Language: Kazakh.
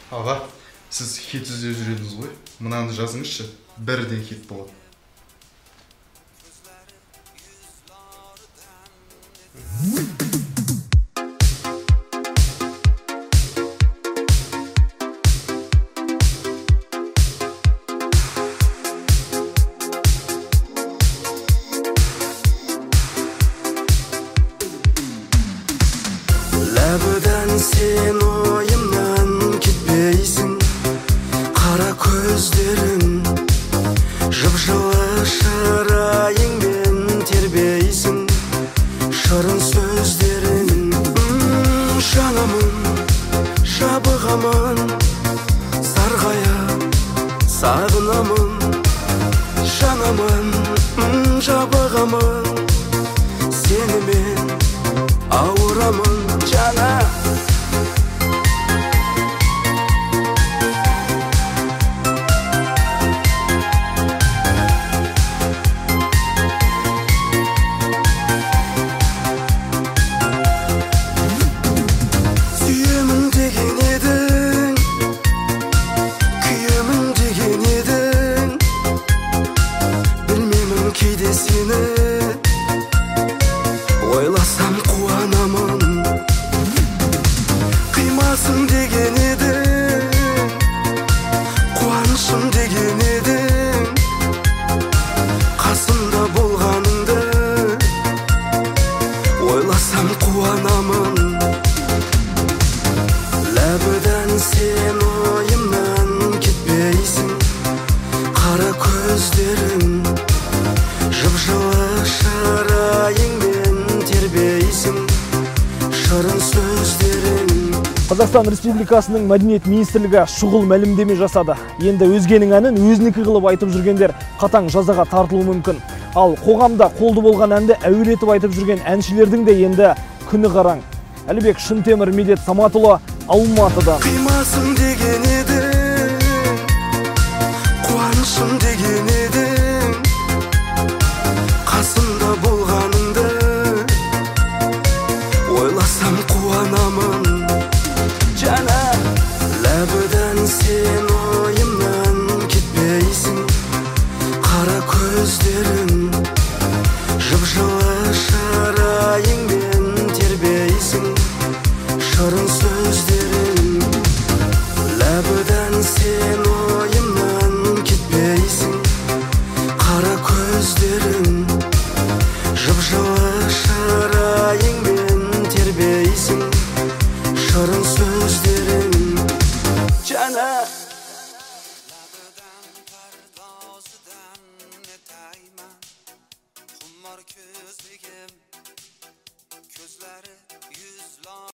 Аға, сіз хит іздеп жүредіңіз ғой. Мынаны жазыңызшы, бірден хит болады. Ләбідан сен ойымнан кетпейсің, қара көздерің, жып-жылы шырайыңмен тербейсің, шырын сөздерің. Жанымын, жабығамын, сарғая сағынамын. Жанымын, жабығамын, сенімен ауырамын жана. Сүйемін деген едің, күйемін деген едің, білмеймін кейде сені ойласам қуанамын. Қимасың деген едің, қуанышым деген едің, қасымда болғаныңды ойласам қуанамын. Ләбідан сен ойымнан кетпейсің, қара көздерің, жып-жылы шырайыңмен тербейсің, шырын сөздерің. Қазақстан Республикасының Мәдениет министрлігі шұғыл мәлімдеме жасады. Енді өзгенің әнін өзінікі қылып айтып жүргендер қатаң жазаға тартылуы мүмкін. Ал қоғамда қолды болған әнді әуелетіп айтып жүрген әншілердің де енді күні қараң. Әлібек Шынтемір, Медет Саматұлы, Алматыдан. Қимасың деген едің, қуанышым деген едің, қасымда болғаныңды ойласам қуанамын жана. Ләбідан сен ойымнан кетпейсің, қара көздерің, жып-жылы шырайыңмен тербейсің, шырын сөздерің. Ләбідан сен ойымнан кетпейсің, қара көздерің, жып-жылы шырайыңмен тербейсің, шырын сөздерің жана. Құмар көздегем, көзлері